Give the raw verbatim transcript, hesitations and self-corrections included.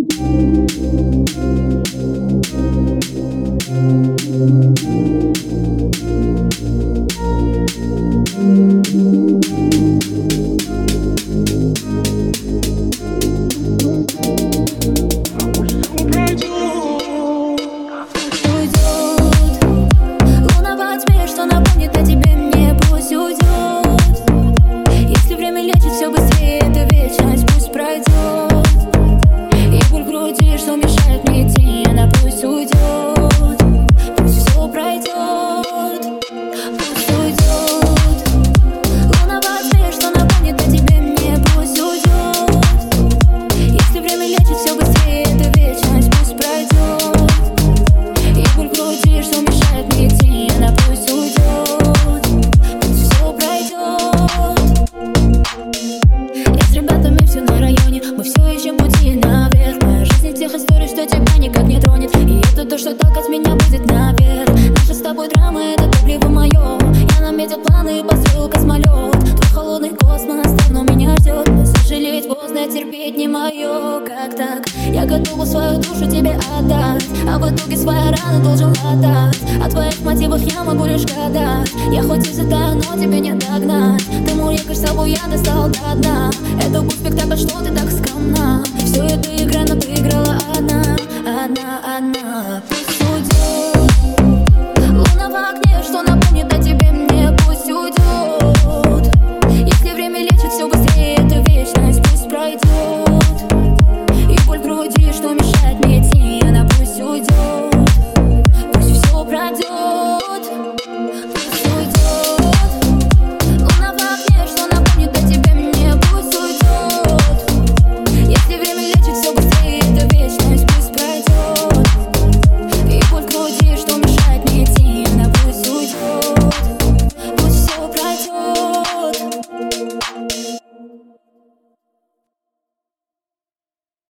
Терпеть не мое, как так? Я готова свою душу тебе отдать, а в итоге свои раны должен латать. О твоих мотивах я могу лишь гадать. Я хоть и взятая, но тебе не догнать. Ты мурекаешь собой, я достал до дна. Это был спектакль, что ты так скромна. Все это игра, но ты играла одна, одна, одна.